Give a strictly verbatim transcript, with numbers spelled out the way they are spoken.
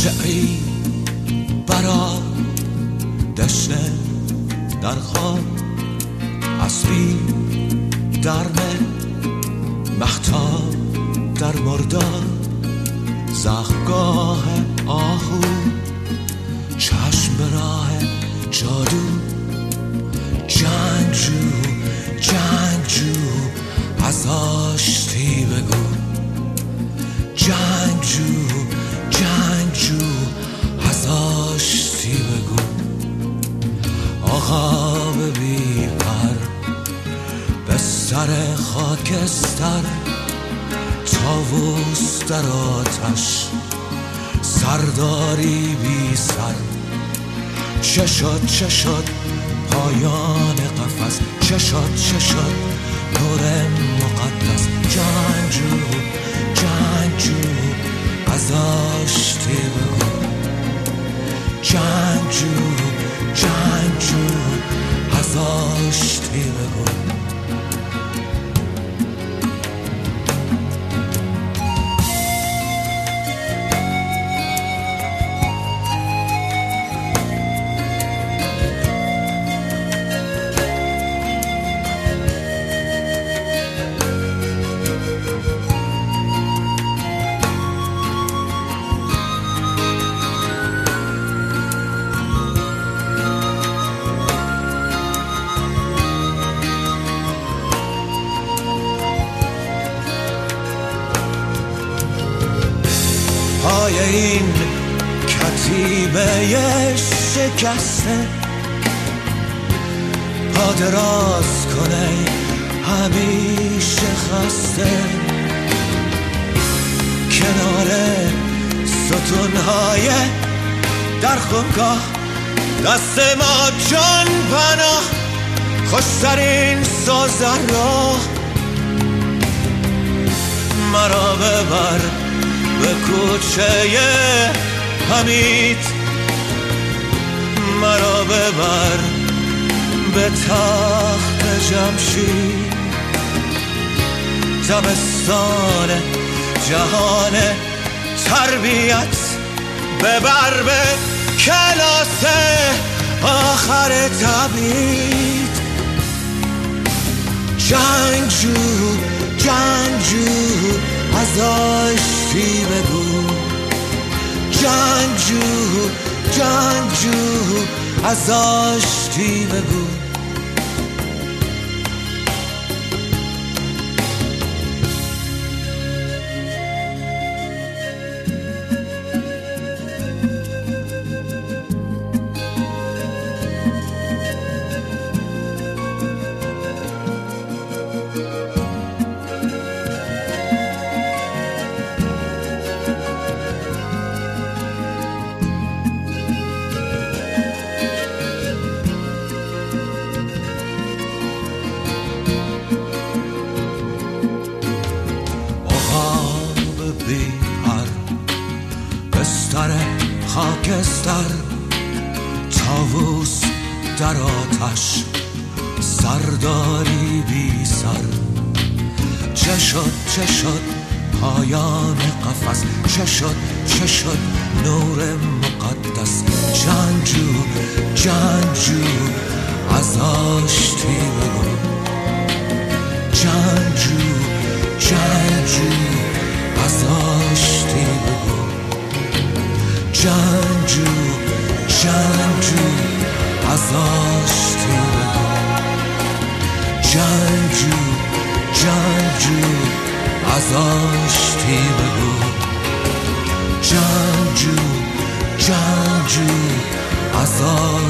شعری برا دشنه در خواب، عصری در نه مختار در مردار، زخگاه آهو چشم به راه جادو، جنگجو جنگجو از آشتی بگو، جنگجو جنگجو از آشتی بگو. آقا بی پر به سر خاکستر، طاووس در آتش سرداری بی سر، چه شد چه شد پایان قفس، چه شد چه شد نور مقدس، جنگجو جنگجو از آشتی بگو، جنگجو جنگجو از آشتی بگو. پای این کتیبه شکسته، پا دراز کنه همیشه خسته، کنار ستونهای در خونگاه دست ما جان پناه، خوشترین سازن راه مرا ببر به کوچه حمید، مرا ببر به تخت جمشید، زمستان جهان تربیت ببر به کلاس آخر تبعید، جنگجو جنگجو از آشتی بگو، جنگجو جنگجو از آشتی بگو. بستر خاکستر، طاووس در آتش سرداری بی سر، چه شد چه شد پایان قفس، چه شد چه شد نور مقدس، جنگجو جنگجو از آشتی بگو، جنگجو جنگجو از آشتی بگو، جنگجو جنگجو از آشتی بگو، جنگجو جنگجو از آشتی بگو، جنگجو جنگجو از آشتی